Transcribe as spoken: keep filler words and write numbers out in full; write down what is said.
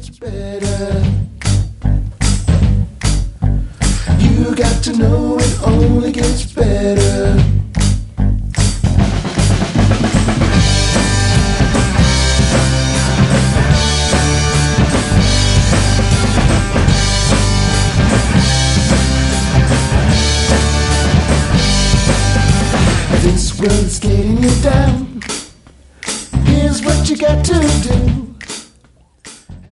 gets better. You got to know it only gets better. This world's getting you down. Here's what you got to do.